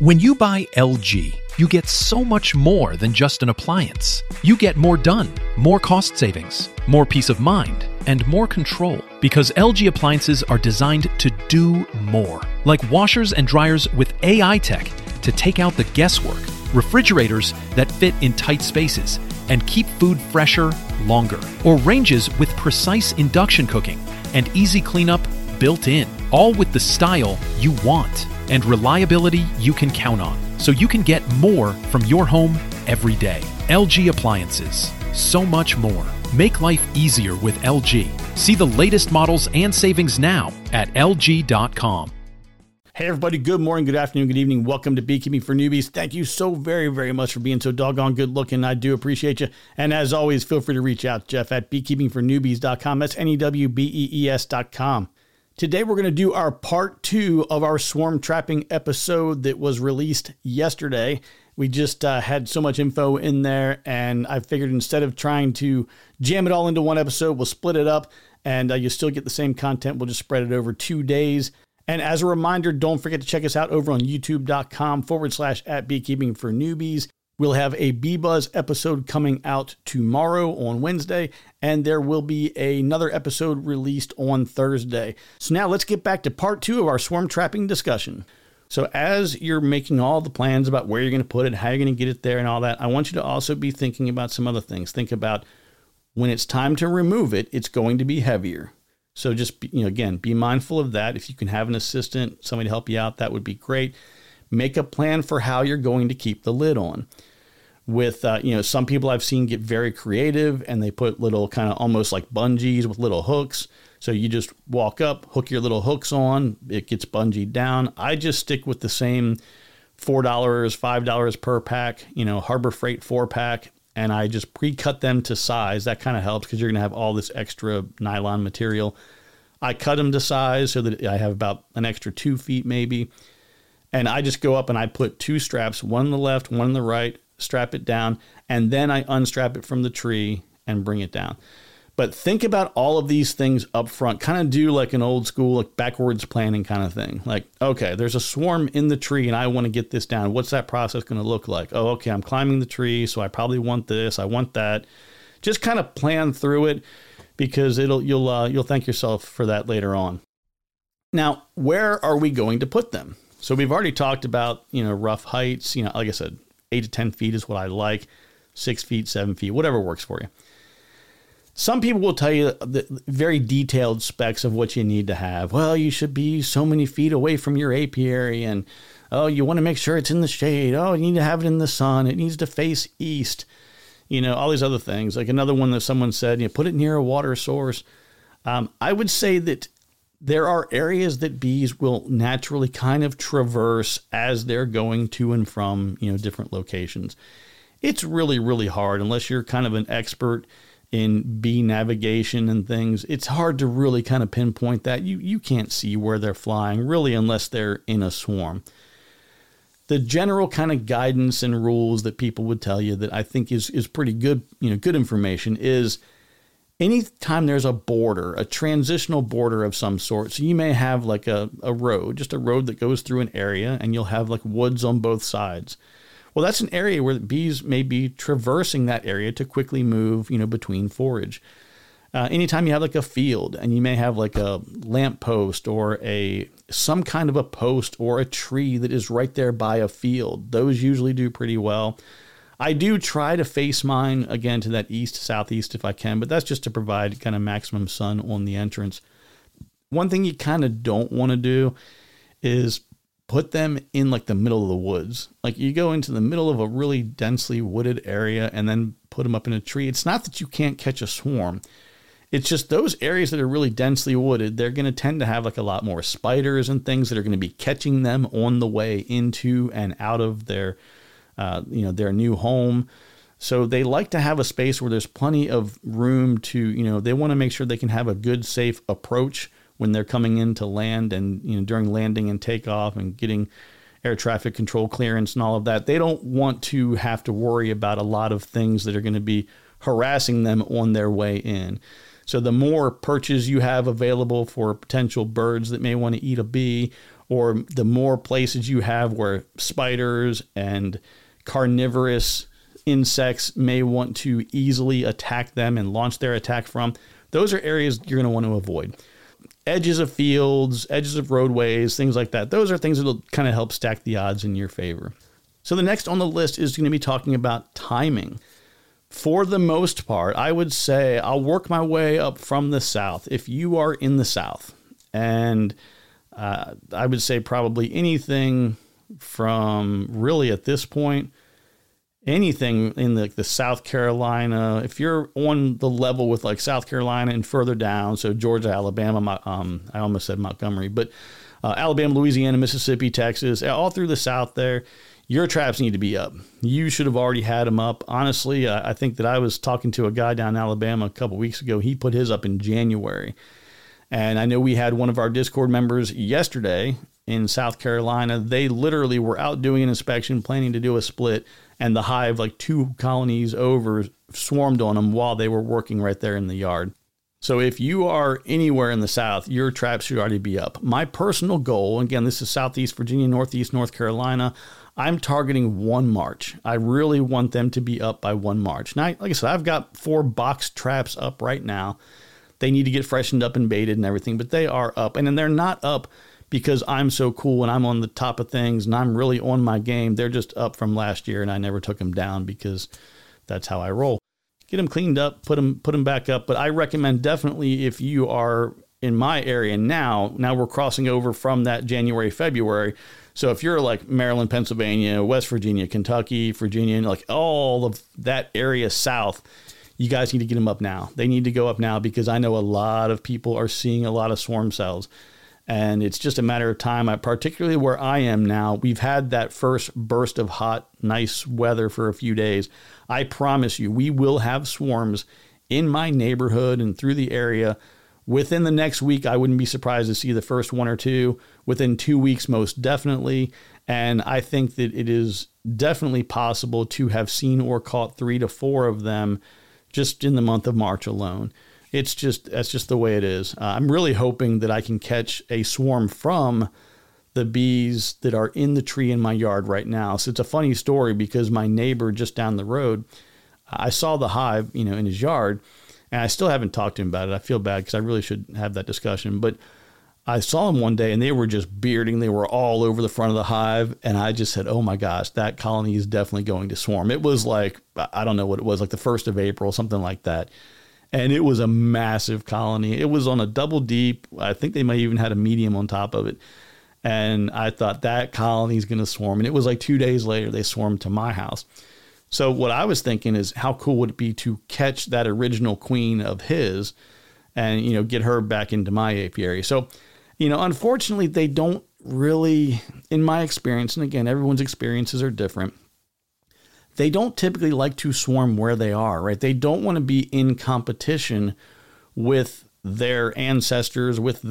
When you buy LG, you get so much more than just an appliance. You get more done, more cost savings, more peace of mind, and more control. Because LG appliances are designed to do more. Like washers and dryers with AI tech to take out the guesswork, refrigerators that fit in tight spaces and keep food fresher longer, or ranges with precise induction cooking and easy cleanup built in, all with the style you want and reliability you can count on, so you can get more from your home every day. LG Appliances. So much more. Make life easier with LG. See the latest models and savings now at LG.com. Hey everybody, good morning, good afternoon, good evening. Welcome to Beekeeping for Newbies. Thank you so very, very much for being so doggone good looking. I do appreciate you. And as always, feel free to reach out to Jeff at beekeepingfornewbies.com. That's NEWBEES.com. Today we're going to do our part 2 of our swarm trapping episode that was released yesterday. We just had so much info in there, and I figured instead of trying to jam it all into one episode, we'll split it up, and you still get the same content. We'll just spread it over 2 days. And as a reminder, don't forget to check us out over on youtube.com/@beekeepingfornewbies. We'll have a Bee Buzz episode coming out tomorrow on Wednesday, and there will be another episode released on Thursday. So now let's get back to part 2 of our swarm trapping discussion. So as you're making all the plans about where you're going to put it, how you're going to get it there and all that, I want you to also be thinking about some other things. Think about when it's time to remove it, it's going to be heavier. So just, again, be mindful of that. If you can have an assistant, somebody to help you out, that would be great. Make a plan for how you're going to keep the lid on. With, some people I've seen get very creative and they put little kind of almost like bungees with little hooks. So you just walk up, hook your little hooks on, it gets bungeed down. I just stick with the same $4, $5 per pack, Harbor Freight 4-pack, and I just pre-cut them to size. That kind of helps because you're going to have all this extra nylon material. I cut them to size so that I have about an extra 2 feet maybe. And I just go up and I put 2 straps, one on the left, one on the right, strap it down, and then I unstrap it from the tree and bring it down. But think about all of these things up front. Kind of do like an old school, like backwards planning kind of thing. Like, okay, there's a swarm in the tree and I want to get this down. What's that process going to look like? Oh, okay, I'm climbing the tree, so I probably want this, I want that. Just kind of plan through it because you'll thank yourself for that later on. Now, where are we going to put them? So we've already talked about, rough heights. Like I said, 8 to 10 feet is what I like. 6 feet, 7 feet, whatever works for you. Some people will tell you the very detailed specs of what you need to have. Well, you should be so many feet away from your apiary, and you want to make sure it's in the shade. Oh, you need to have it in the sun. It needs to face east. All these other things. Like another one that someone said, put it near a water source. I would say that there are areas that bees will naturally kind of traverse as they're going to and from, different locations. It's really, really hard unless you're kind of an expert in bee navigation and things. It's hard to really kind of pinpoint that. You can't see where they're flying really unless they're in a swarm. The general kind of guidance and rules that people would tell you that I think is pretty good, good information is anytime there's a border, a transitional border of some sort, so you may have like a road, just a road that goes through an area, and you'll have like woods on both sides. Well, that's an area where bees may be traversing that area to quickly move, between forage. Anytime you have like a field and you may have like a lamp post or some kind of a post or a tree that is right there by a field, those usually do pretty well. I do try to face mine, again, to that east, southeast if I can, but that's just to provide kind of maximum sun on the entrance. One thing you kind of don't want to do is put them in like the middle of the woods. Like you go into the middle of a really densely wooded area and then put them up in a tree. It's not that you can't catch a swarm. It's just those areas that are really densely wooded, they're going to tend to have like a lot more spiders and things that are going to be catching them on the way into and out of their new home. So they like to have a space where there's plenty of room to, they want to make sure they can have a good, safe approach when they're coming into land and, during landing and takeoff and getting air traffic control clearance and all of that. They don't want to have to worry about a lot of things that are going to be harassing them on their way in. So the more perches you have available for potential birds that may want to eat a bee, or the more places you have where spiders and carnivorous insects may want to easily attack them and launch their attack from, those are areas you're going to want to avoid. Edges of fields, edges of roadways, things like that. Those are things that will kind of help stack the odds in your favor. So the next on the list is going to be talking about timing. For the most part, I would say I'll work my way up from the south. If you are in the south, and I would say probably anything from really at this point, anything in the South Carolina, if you're on the level with like South Carolina and further down, so Georgia, Alabama, I almost said Montgomery, but Alabama, Louisiana, Mississippi, Texas, all through the South there, your traps need to be up. You should have already had them up. Honestly, I think that I was talking to a guy down in Alabama a couple weeks ago. He put his up in January. And I know we had one of our Discord members yesterday in South Carolina. They literally were out doing an inspection, planning to do a split, and the hive, like 2 colonies over, swarmed on them while they were working right there in the yard. So if you are anywhere in the South, your traps should already be up. My personal goal, again, this is Southeast Virginia, Northeast North Carolina, I'm targeting 1 March. I really want them to be up by 1 March. Now, like I said, I've got 4 box traps up right now. They need to get freshened up and baited and everything, but they are up. And then they're not up because I'm so cool and I'm on the top of things and I'm really on my game. They're just up from last year, and I never took them down because that's how I roll. Get them cleaned up, put them back up. But I recommend definitely, if you are in my area now we're crossing over from that January, February. So if you're like Maryland, Pennsylvania, West Virginia, Kentucky, Virginia, and like all of that area south, you guys need to get them up now. They need to go up now because I know a lot of people are seeing a lot of swarm cells. And it's just a matter of time. Particularly where I am now, we've had that first burst of hot, nice weather for a few days. I promise you, we will have swarms in my neighborhood and through the area. Within the next week, I wouldn't be surprised to see the first 1 or 2. Within 2 weeks, most definitely. And I think that it is definitely possible to have seen or caught 3 to 4 of them just in the month of March alone. That's just the way it is. I'm really hoping that I can catch a swarm from the bees that are in the tree in my yard right now. So it's a funny story because my neighbor just down the road, I saw the hive, in his yard, and I still haven't talked to him about it. I feel bad because I really should have that discussion, but I saw him one day and they were just bearding. They were all over the front of the hive. And I just said, oh my gosh, that colony is definitely going to swarm. It was like, I don't know what it was, like the 1st of April, something like that. And it was a massive colony. It was on a double deep. I think they might even had a medium on top of it. And I thought that colony is going to swarm. And it was like 2 days later, they swarmed to my house. So what I was thinking is how cool would it be to catch that original queen of his and, get her back into my apiary. So, unfortunately, they don't really, in my experience, and again, everyone's experiences are different, they don't typically like to swarm where they are, right? They don't want to be in competition with their ancestors, with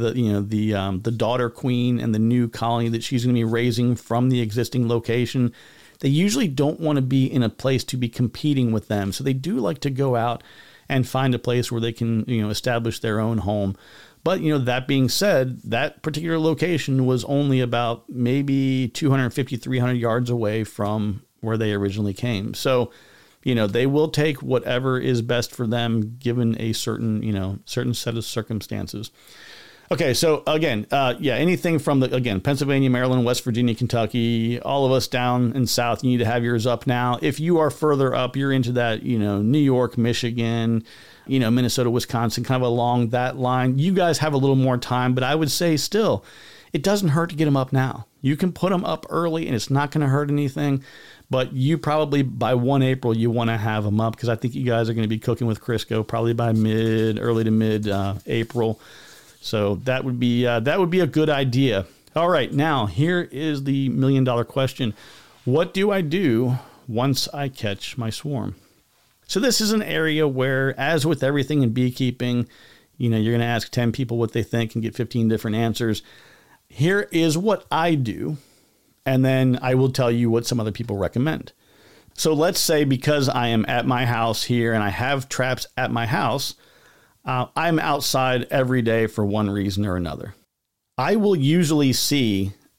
the daughter queen and the new colony that she's going to be raising from the existing location. They usually don't want to be in a place to be competing with them. So they do like to go out and find a place where they can, establish their own home. But, that being said, that particular location was only about maybe 250, 300 yards away from where they originally came. So, they will take whatever is best for them given a certain set of circumstances. Okay, so again, anything from Pennsylvania, Maryland, West Virginia, Kentucky, all of us down in South, you need to have yours up now. If you are further up, you're into that, New York, Michigan, Minnesota, Wisconsin, kind of along that line. You guys have a little more time, but I would say still, it doesn't hurt to get them up now. You can put them up early and it's not going to hurt anything. But you probably by 1 April, you want to have them up because I think you guys are going to be cooking with Crisco probably by early to mid April. So that would be a good idea. All right, now here is the $1 million question. What do I do once I catch my swarm? So this is an area where, as with everything in beekeeping, you're going to ask 10 people what they think and get 15 different answers. Here is what I do. And then I will tell you what some other people recommend. So let's say because I am at my house here and I have traps at my house, I'm outside every day for one reason or another. I will usually see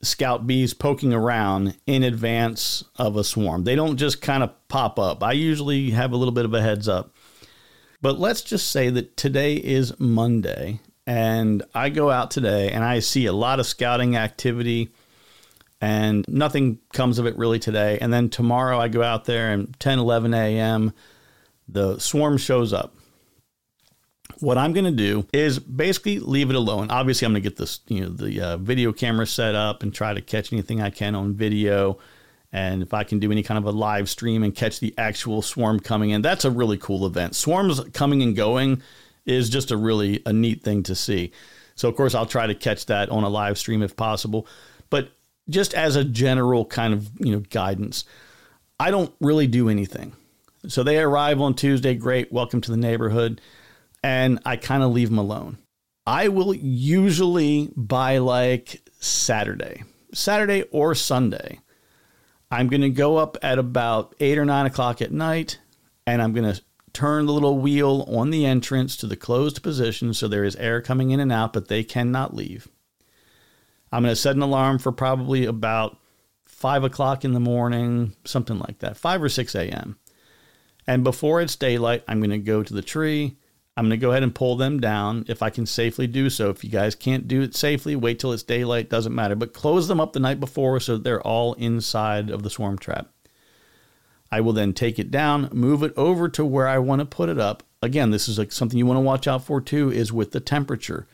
scout bees poking around in advance of a swarm. They don't just kind of pop up. I usually have a little bit of a heads up. But let's just say that today is Monday, and I go out today and I see a lot of scouting activity, and nothing comes of it really today. And then tomorrow I go out there and 10, 11 a.m., the swarm shows up. What I'm going to do is basically leave it alone. Obviously, I'm going to get this, the video camera set up and try to catch anything I can on video. And if I can do any kind of a live stream and catch the actual swarm coming in, that's a really cool event. Swarms coming and going is just a neat thing to see. So, of course, I'll try to catch that on a live stream if possible. But just as a general kind of, guidance, I don't really do anything. So they arrive on Tuesday. Great. Welcome to the neighborhood. And I kind of leave them alone. I will usually by like Saturday or Sunday. I'm going to go up at about 8 or 9 o'clock at night, and I'm going to turn the little wheel on the entrance to the closed position so there is air coming in and out, but they cannot leave. I'm going to set an alarm for probably about 5 o'clock in the morning, something like that, 5 or 6 a.m. And before it's daylight, I'm going to go to the tree. I'm going to go ahead and pull them down if I can safely do so. If you guys can't do it safely, wait till it's daylight, doesn't matter. But close them up the night before so that they're all inside of the swarm trap. I will then take it down, move it over to where I want to put it up. Again, this is like something you want to watch out for too, is with the temperature.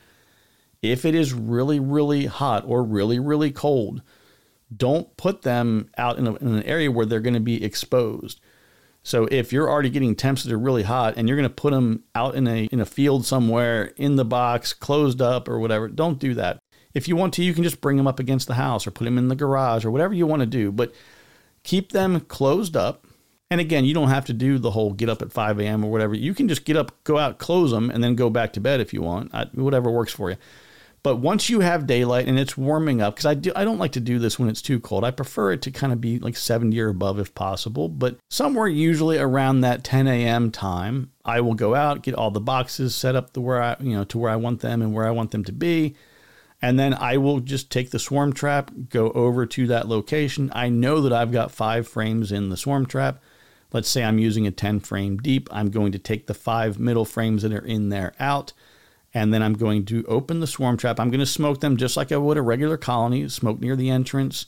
If it is really, really hot or really, really cold, don't put them out in an area where they're going to be exposed. So if you're already getting temps that are really hot and you're going to put them out in a field somewhere in the box, closed up or whatever, don't do that. If you want to, you can just bring them up against the house or put them in the garage or whatever you want to do, but keep them closed up. And again, you don't have to do the whole get up at 5 a.m. or whatever. You can just get up, go out, close them, and then go back to bed if you want, whatever works for you. But once you have daylight and it's warming up, because I don't like to do this when it's too cold. I prefer it to kind of be like 70 or above if possible. But somewhere usually around that 10 a.m. time, I will go out, get all the boxes set up to where I want them and where I want them to be. And then I will just take the swarm trap, go over to that location. I know that I've got 5 frames in the swarm trap. Let's say I'm using a 10 frame deep. I'm going to take the 5 middle frames that are in there out. And then I'm going to open the swarm trap. I'm going to smoke them just like I would a regular colony. Smoke near the entrance,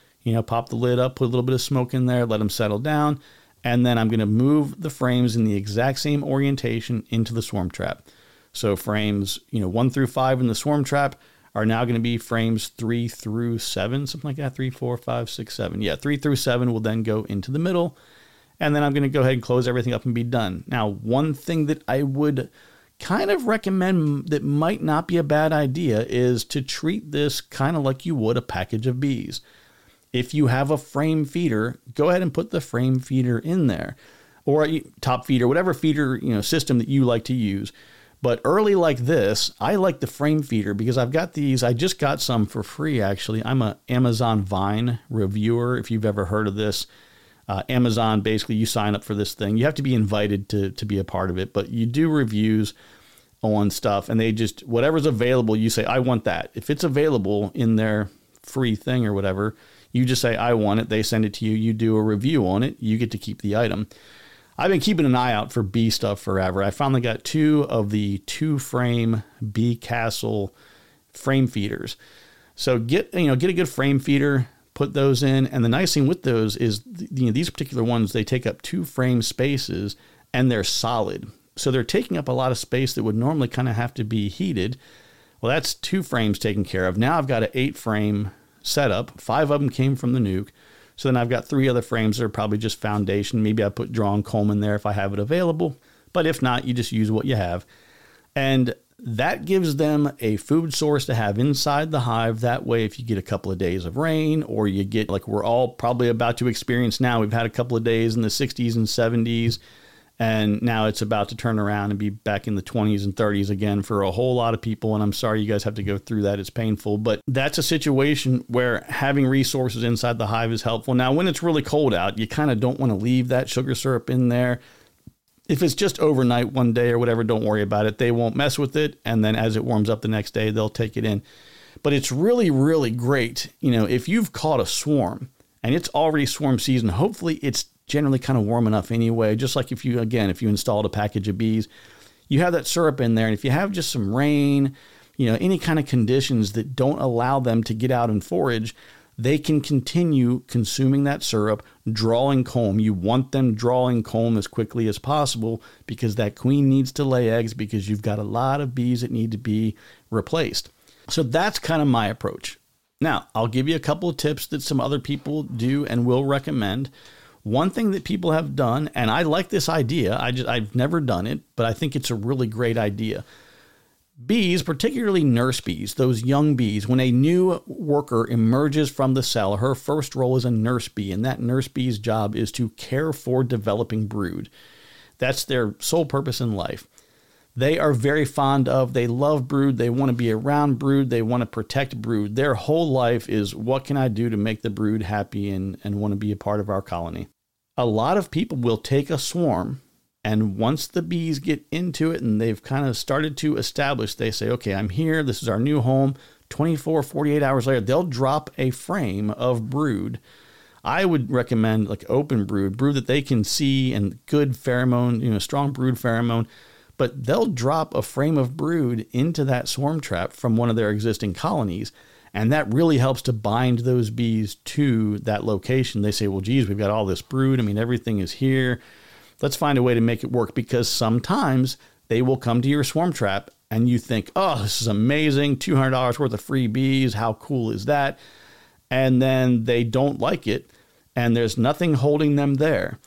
pop the lid up, put a little bit of smoke in there, let them settle down. And then I'm going to move the frames in the exact same orientation into the swarm trap. So frames, 1 through 5 in the swarm trap are now going to be frames 3 through 7, something like that. 3, 4, 5, 6, 7. Yeah, 3 through 7 will then go into the middle. And then I'm going to go ahead and close everything up and be done. Now, one thing that I would kind of recommend that might not be a bad idea is to treat this kind of like you would a package of bees. If you have a frame feeder, go ahead and put the frame feeder in there, or a top feeder, whatever feeder system that you like to use. But early like this, I like the frame feeder because I've got these. I just got some for free, actually. I'm an Amazon Vine reviewer, if you've ever heard of this. Amazon, basically, you sign up for this thing. You have to be invited to be a part of it, but you do reviews on stuff, and they just, whatever's available, you say, I want that. If it's available in their free thing or whatever, you just say, I want it. They send it to you. You do a review on it. You get to keep the item. I've been keeping an eye out for bee stuff forever. I finally got 2 of the 2-frame Bee Castle frame feeders. So get a good frame feeder, put those in. And the nice thing with those is, these particular ones, they take up 2 frame spaces and they're solid. So they're taking up a lot of space that would normally kind of have to be heated. Well, that's 2 frames taken care of. Now I've got an 8-frame setup. 5 of them came from the nuke. So then I've got 3 other frames that are probably just foundation. Maybe I put drawn comb in there if I have it available. But if not, you just use what you have. And that gives them a food source to have inside the hive. That way, if you get a couple of days of rain, or you get, like we're all probably about to experience now, we've had a couple of days in the 60s and 70s, and now it's about to turn around and be back in the 20s and 30s again for a whole lot of people. And I'm sorry you guys have to go through that. It's painful, but that's a situation where having resources inside the hive is helpful. Now, when it's really cold out, you kind of don't want to leave that sugar syrup in there. If it's just overnight one day or whatever, don't worry about it. They won't mess with it. And then as it warms up the next day, they'll take it in. But it's really, really great, if you've caught a swarm and it's already swarm season, hopefully it's generally kind of warm enough anyway. Just like if you installed a package of bees, you have that syrup in there. And if you have just some rain, any kind of conditions that don't allow them to get out and forage, they can continue consuming that syrup, drawing comb. You want them drawing comb as quickly as possible because that queen needs to lay eggs because you've got a lot of bees that need to be replaced. So that's kind of my approach. Now, I'll give you a couple of tips that some other people do and will recommend. One thing that people have done, and I like this idea, I've never done it, but I think it's a really great idea. Bees, particularly nurse bees, those young bees, when a new worker emerges from the cell, her first role is a nurse bee, and that nurse bee's job is to care for developing brood. That's their sole purpose in life. They are very fond of, they love brood, they want to be around brood, they want to protect brood. Their whole life is, what can I do to make the brood happy and want to be a part of our colony? A lot of people will take a swarm, and once the bees get into it and they've kind of started to establish, they say, okay, I'm here, this is our new home. 24, 48 hours later, they'll drop a frame of brood. I would recommend like open brood that they can see, and good pheromone, strong brood pheromone. But they'll drop a frame of brood into that swarm trap from one of their existing colonies. And that really helps to bind those bees to that location. They say, well, geez, we've got all this brood. Everything is here. Let's find a way to make it work, because sometimes they will come to your swarm trap and you think, oh, this is amazing. $200 worth of free bees. How cool is that? And then they don't like it, and there's nothing holding them there.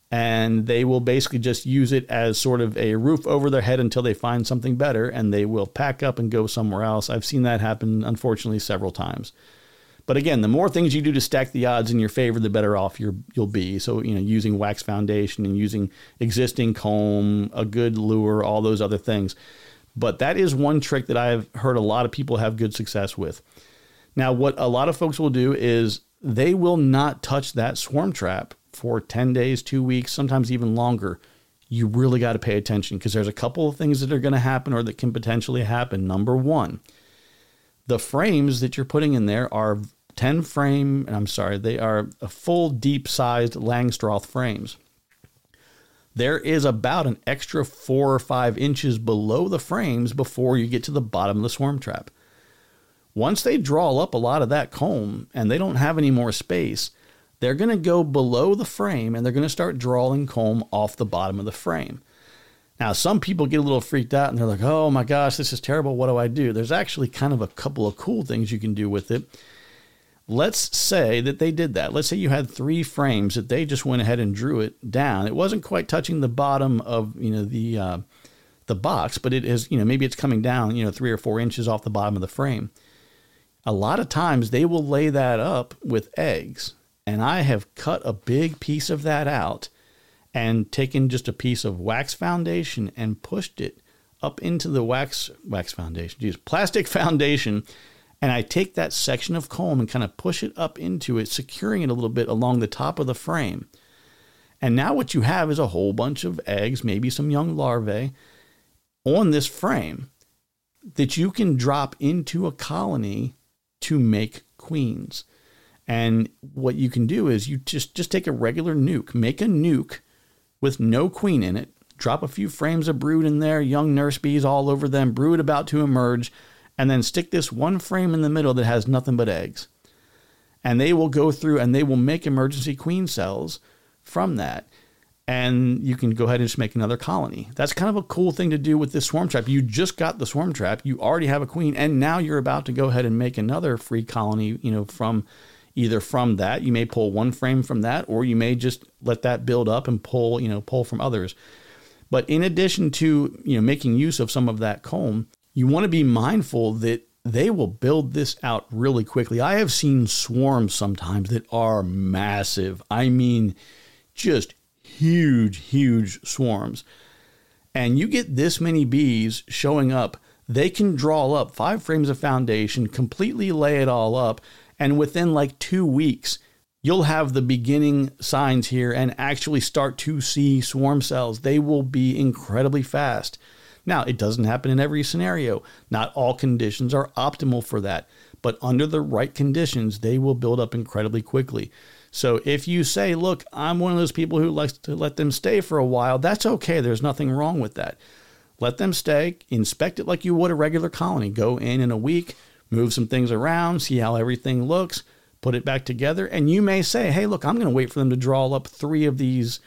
And they will basically just use it as sort of a roof over their head until they find something better, and they will pack up and go somewhere else. I've seen that happen, unfortunately, several times. But again, the more things you do to stack the odds in your favor, the better off you'll be. So, using wax foundation and using existing comb, a good lure, all those other things. But that is one trick that I've heard a lot of people have good success with. Now, what a lot of folks will do is they will not touch that swarm trap for 10 days, 2 weeks, sometimes even longer. You really got to pay attention, because there's a couple of things that are going to happen or that can potentially happen. Number one, the frames that you're putting in there are they are a full deep-sized Langstroth frames. There is about an extra 4 or 5 inches below the frames before you get to the bottom of the swarm trap. Once they draw up a lot of that comb and they don't have any more space, they're going to go below the frame and they're going to start drawing comb off the bottom of the frame. Now, some people get a little freaked out and they're like, oh my gosh, this is terrible. What do I do? There's actually kind of a couple of cool things you can do with it. Let's say that they did that. Let's say you had 3 frames that they just went ahead and drew it down. It wasn't quite touching the bottom of, the box, but it is, maybe it's coming down, 3 or 4 inches off the bottom of the frame. A lot of times they will lay that up with eggs. And I have cut a big piece of that out and taken just a piece of wax foundation and pushed it up into the plastic foundation. And I take that section of comb and kind of push it up into it, securing it a little bit along the top of the frame. And now what you have is a whole bunch of eggs, maybe some young larvae, on this frame that you can drop into a colony to make queens. And what you can do is you just take a regular nuke, make a nuke with no queen in it, drop a few frames of brood in there, young nurse bees all over them, brood about to emerge, and then stick this one frame in the middle that has nothing but eggs. And they will go through and they will make emergency queen cells from that. And you can go ahead and just make another colony. That's kind of a cool thing to do with this swarm trap. You just got the swarm trap, you already have a queen, and now you're about to go ahead and make another free colony, from that. You may pull one frame from that, or you may just let that build up and pull from others. But in addition to, making use of some of that comb, you want to be mindful that they will build this out really quickly. I have seen swarms sometimes that are massive. I mean, just huge swarms. And you get this many bees showing up, they can draw up 5 frames of foundation, completely lay it all up, and within like 2 weeks, you'll have the beginning signs here and actually start to see swarm cells. They will be incredibly fast. Now, it doesn't happen in every scenario. Not all conditions are optimal for that. but under the right conditions, they will build up incredibly quickly. So if you say, look, I'm one of those people who likes to let them stay for a while, that's okay. There's nothing wrong with that. Let them stay, inspect it like you would a regular colony. Go in a week, move some things around, see how everything looks, put it back together. And you may say, hey, look, I'm going to wait for them to draw up three of these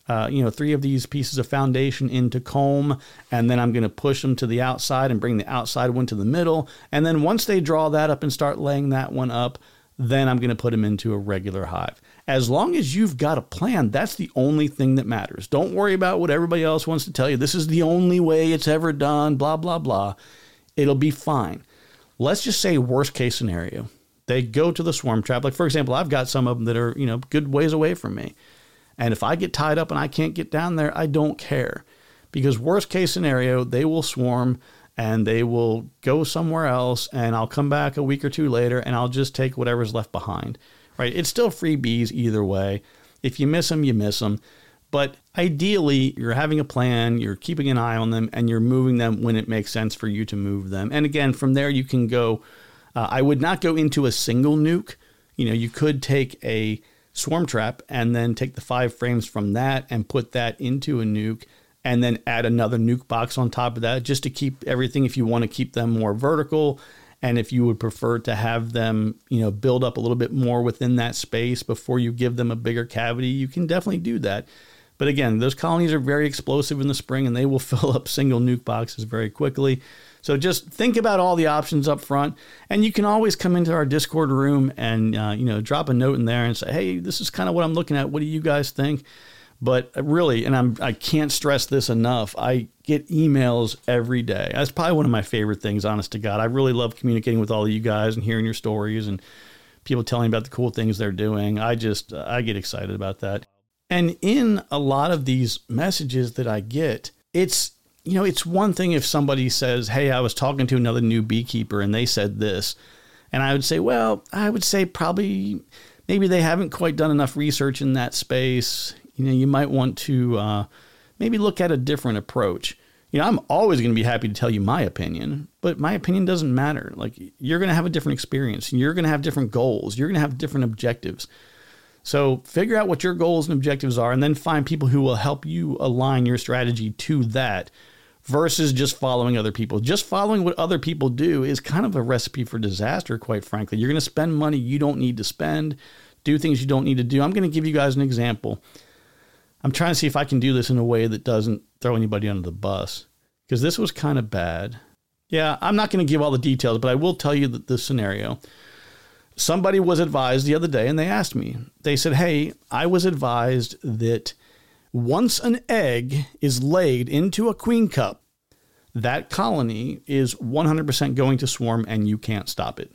pieces of foundation into comb, and then I'm going to push them to the outside and bring the outside one to the middle. And then once they draw that up and start laying that one up, then I'm going to put them into a regular hive. As long as you've got a plan, that's the only thing that matters. Don't worry about what everybody else wants to tell you. This is the only way it's ever done, blah, blah, blah. It'll be fine. Let's just say worst case scenario. They go to the swarm trap. Like, for example, I've got some of them that are, good ways away from me. And if I get tied up and I can't get down there, I don't care. Because worst case scenario, they will swarm and they will go somewhere else, and I'll come back a week or two later and I'll just take whatever's left behind. Right? It's still free bees either way. If you miss them, you miss them. But ideally, you're having a plan, you're keeping an eye on them, and you're moving them when it makes sense for you to move them. And again, from there you can go, I would not go into a single nuke. You could take a swarm trap and then take the 5 frames from that and put that into a nuke, and then add another nuke box on top of that, just to keep everything, if you want to keep them more vertical. And if you would prefer to have them, build up a little bit more within that space before you give them a bigger cavity, you can definitely do that. But again, those colonies are very explosive in the spring, and they will fill up single nuke boxes very quickly. So just think about all the options up front, and you can always come into our Discord room and, drop a note in there and say, hey, this is kind of what I'm looking at. What do you guys think? But really, and I can't stress this enough, I get emails every day. That's probably one of my favorite things, honest to God. I really love communicating with all of you guys and hearing your stories and people telling me about the cool things they're doing. I get excited about that. And in a lot of these messages that I get, it's one thing if somebody says, hey, I was talking to another new beekeeper and they said this. And I would say, well, probably maybe they haven't quite done enough research in that space. You might want to maybe look at a different approach. I'm always going to be happy to tell you my opinion, but my opinion doesn't matter. Like, you're going to have a different experience. You're going to have different goals. You're going to have different objectives. So figure out what your goals and objectives are, and then find people who will help you align your strategy to that versus just following other people. Just following what other people do is kind of a recipe for disaster, quite frankly. You're going to spend money you don't need to spend, do things you don't need to do. I'm going to give you guys an example. I'm trying to see if I can do this in a way that doesn't throw anybody under the bus, because this was kind of bad. Yeah, I'm not going to give all the details, but I will tell you the scenario. Somebody was advised the other day, and they asked me. They said, hey, I was advised that once an egg is laid into a queen cup, that colony is 100% going to swarm, and you can't stop it.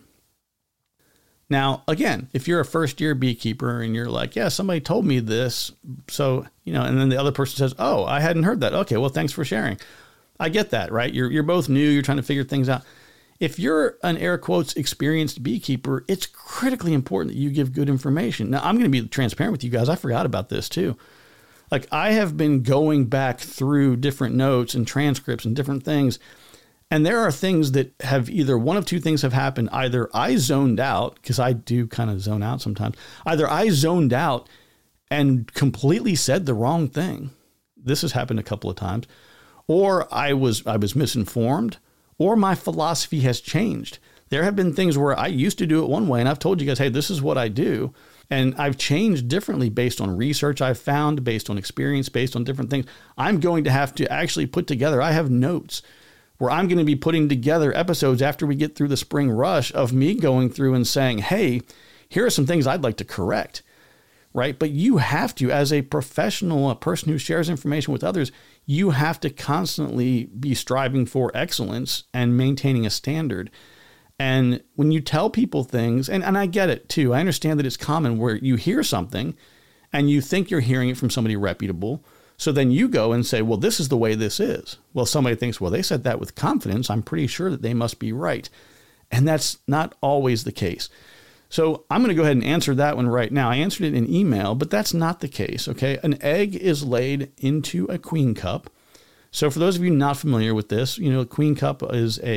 Now, again, if you're a first-year beekeeper and you're like, yeah, somebody told me this, so, and then the other person says, oh, I hadn't heard that. Okay, well, thanks for sharing. I get that, right? You're both new. You're trying to figure things out. If you're an air quotes experienced beekeeper, it's critically important that you give good information. Now, I'm going to be transparent with you guys. I forgot about this too. Like, I have been going back through different notes and transcripts and different things. And there are things that have either one of two things have happened. Either I zoned out, because I do kind of zone out sometimes. Either I zoned out and completely said the wrong thing. This has happened a couple of times. Or I was misinformed, or my philosophy has changed. There have been things where I used to do it one way, and I've told you guys, hey, this is what I do. And I've changed differently based on research I've found, based on experience, based on different things. I'm going to have to actually put together, I have notes where I'm going to be putting together episodes after we get through the spring rush of me going through and saying, hey, here are some things I'd like to correct, right? But you have to, as a professional, a person who shares information with others, you have to constantly be striving for excellence and maintaining a standard. And when you tell people things, and I get it too, I understand that it's common where you hear something and you think you're hearing it from somebody reputable. So then you go and say, well, this is the way this is. Well, somebody thinks, well, they said that with confidence. I'm pretty sure that they must be right. And that's not always the case. So I'm going to go ahead and answer that one right now. I answered it in email, but that's not the case. Okay. An egg is laid into a queen cup. So for those of you not familiar with this, a queen cup is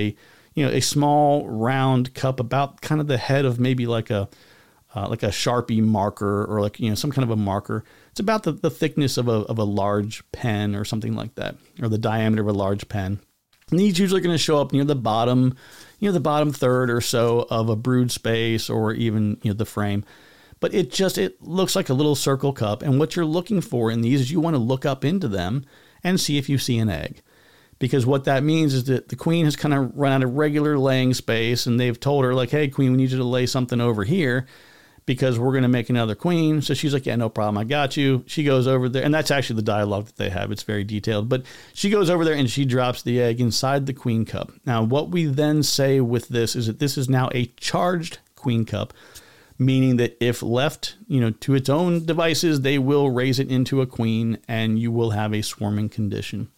a small round cup about kind of the head of maybe like a Sharpie marker or like, some kind of a marker. It's about the thickness of a large pen or something like that, or the diameter of a large pen. And these usually going to show up near the bottom third or so of a brewed space or even, the frame. But it looks like a little circle cup. And what you're looking for in these is you want to look up into them and see if you see an egg. Because what that means is that the queen has kind of run out of regular laying space and they've told her like, hey, queen, we need you to lay something over here because we're going to make another queen. So she's like, yeah, no problem. I got you. She goes over there. And that's actually the dialogue that they have. It's very detailed. But she goes over there and she drops the egg inside the queen cup. Now, what we then say with this is that this is now a charged queen cup, meaning that if left, to its own devices, they will raise it into a queen and you will have a swarming condition.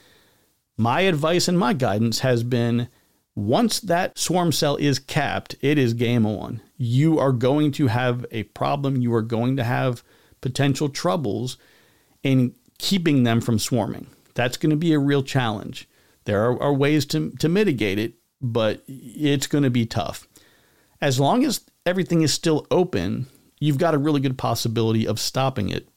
My advice and my guidance has been, once that swarm cell is capped, it is game on. You are going to have a problem. You are going to have potential troubles in keeping them from swarming. That's going to be a real challenge. There are ways to mitigate it, but it's going to be tough. As long as everything is still open, you've got a really good possibility of stopping it.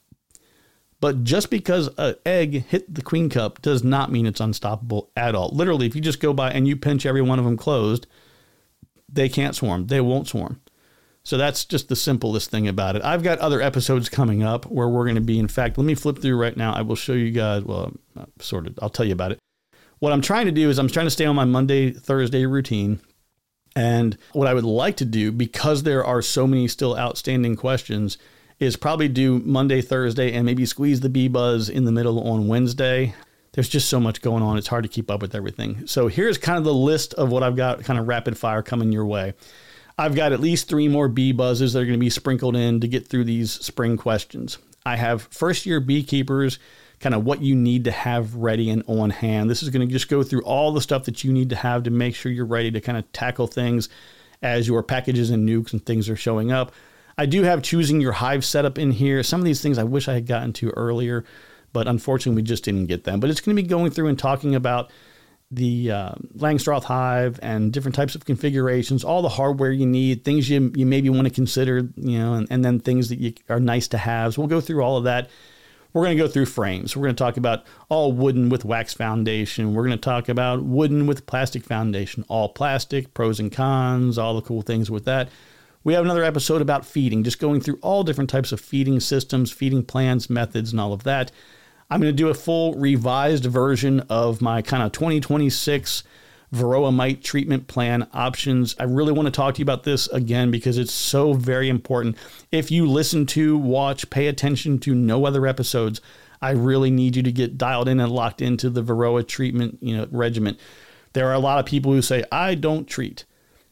But just because an egg hit the queen cup does not mean it's unstoppable at all. Literally, if you just go by and you pinch every one of them closed, they can't swarm. They won't swarm. So that's just the simplest thing about it. I've got other episodes coming up where we're going to be, in fact, let me flip through right now. I will show you guys, I'll tell you about it. What I'm trying to do is I'm trying to stay on my Monday, Thursday routine. And what I would like to do, because there are so many still outstanding questions, is probably do Monday, Thursday, and maybe squeeze the B-Buzz in the middle on Wednesday. There's just so much going on. It's hard to keep up with everything. So here's kind of the list of what I've got kind of rapid fire coming your way. I've got at least 3 more B-Buzzes that are going to be sprinkled in to get through these spring questions. I have first-year beekeepers, kind of what you need to have ready and on hand. This is going to just go through all the stuff that you need to have to make sure you're ready to kind of tackle things as your packages and nukes and things are showing up. I do have choosing your hive setup in here. Some of these things I wish I had gotten to earlier, but unfortunately we just didn't get them. But it's going to be going through and talking about the Langstroth hive and different types of configurations, all the hardware you need, things you maybe want to consider, and then things that are nice to have. So we'll go through all of that. We're going to go through frames. We're going to talk about all wooden with wax foundation. We're going to talk about wooden with plastic foundation, all plastic, pros and cons, all the cool things with that. We have another episode about feeding, just going through all different types of feeding systems, feeding plans, methods, and all of that. I'm going to do a full revised version of my kind of 2026 Varroa mite treatment plan options. I really want to talk to you about this again because it's so very important. If you listen to, watch, pay attention to no other episodes, I really need you to get dialed in and locked into the Varroa treatment, regimen. There are a lot of people who say, I don't treat.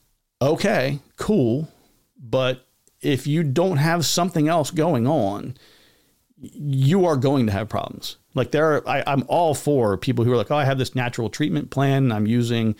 Okay, cool. But if you don't have something else going on, you are going to have problems. Like I'm all for people who are like, oh, I have this natural treatment plan and I'm using,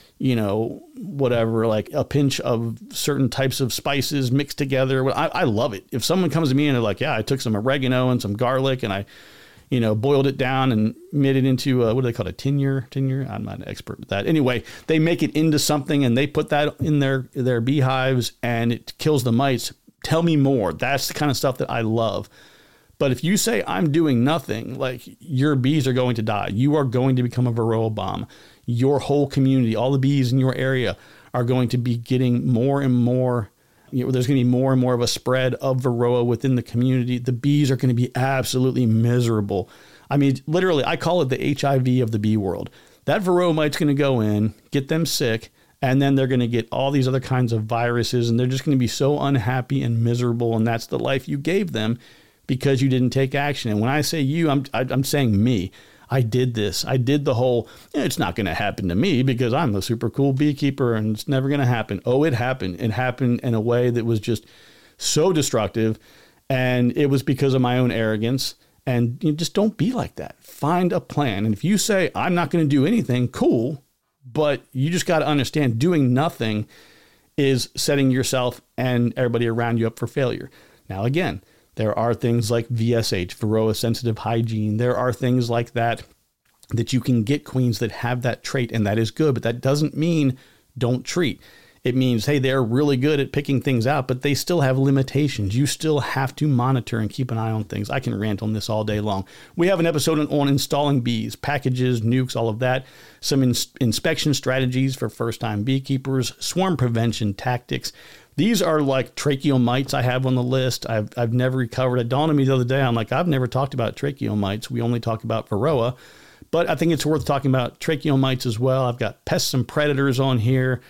whatever, like a pinch of certain types of spices mixed together. I love it. If someone comes to me and they're like, yeah, I took some oregano and some garlic and I, boiled it down and made it into what do they call it? A tincture? I'm not an expert with that. Anyway, they make it into something and they put that in their beehives and it kills the mites. Tell me more. That's the kind of stuff that I love. But if you say I'm doing nothing, like your bees are going to die. You are going to become a Varroa bomb. Your whole community, all the bees in your area are going to be getting more and more. There's going to be more and more of a spread of Varroa within the community. The bees are going to be absolutely miserable. I mean, literally, I call it the HIV of the bee world. That Varroa mite's going to go in, get them sick, and then they're going to get all these other kinds of viruses, and they're just going to be so unhappy and miserable, and that's the life you gave them because you didn't take action. And when I say you, I'm saying me. I did this. I did the whole, it's not going to happen to me because I'm a super cool beekeeper and it's never going to happen. Oh, it happened. It happened in a way that was just so destructive. And it was because of my own arrogance. And you just don't be like that. Find a plan. And if you say, I'm not going to do anything, cool. But you just got to understand doing nothing is setting yourself and everybody around you up for failure. Now, again, there are things like VSH, Varroa sensitive hygiene. There are things like that that you can get queens that have that trait, and that is good, but that doesn't mean don't treat. It means, hey, they're really good at picking things out, but they still have limitations. You still have to monitor and keep an eye on things. I can rant on this all day long. We have an episode on installing bees, packages, nukes, all of that, some inspection strategies for first-time beekeepers, swarm prevention tactics. These are like tracheomites I have on the list. I've never covered. It dawned on me the other day. I'm like, I've never talked about tracheomites. We only talk about Varroa. But I think it's worth talking about tracheomites as well. I've got pests and predators on here.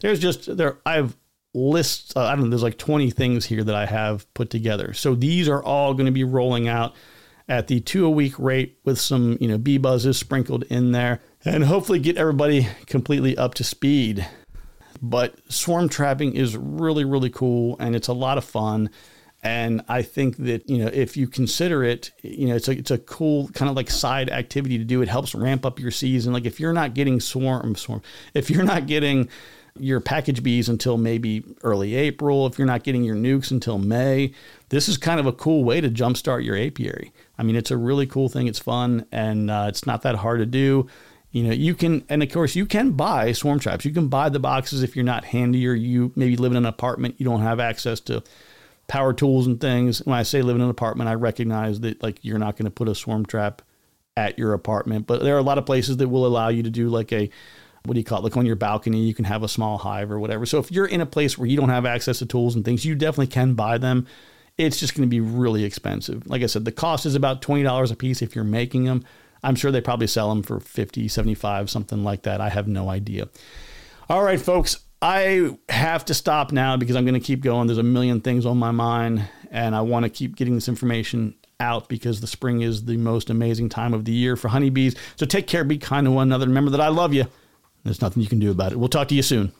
I have lists. There's like 20 things here that I have put together. So these are all going to be rolling out at the 2 a week rate with some, bee buzzes sprinkled in there, and hopefully get everybody completely up to speed. But swarm trapping is really, really cool, and it's a lot of fun. And I think that, if you consider it, it's a cool kind of like side activity to do. It helps ramp up your season. Like if you're not getting if you're not getting your package bees until maybe early April, if you're not getting your nukes until May, this is kind of a cool way to jumpstart your apiary. I mean, it's a really cool thing. It's fun, and it's not that hard to do. You can, and of course you can buy swarm traps. You can buy the boxes if you're not handy, or you maybe live in an apartment, you don't have access to power tools and things. When I say live in an apartment, I recognize that like you're not going to put a swarm trap at your apartment, but there are a lot of places that will allow you to do like like on your balcony, you can have a small hive or whatever. So if you're in a place where you don't have access to tools and things, you definitely can buy them. It's just going to be really expensive. Like I said, the cost is about $20 a piece if you're making them. I'm sure they probably sell them for $50, $75, something like that. I have no idea. All right, folks, I have to stop now because I'm going to keep going. There's a million things on my mind, and I want to keep getting this information out because the spring is the most amazing time of the year for honeybees. So take care, be kind to one another. Remember that I love you. There's nothing you can do about it. We'll talk to you soon.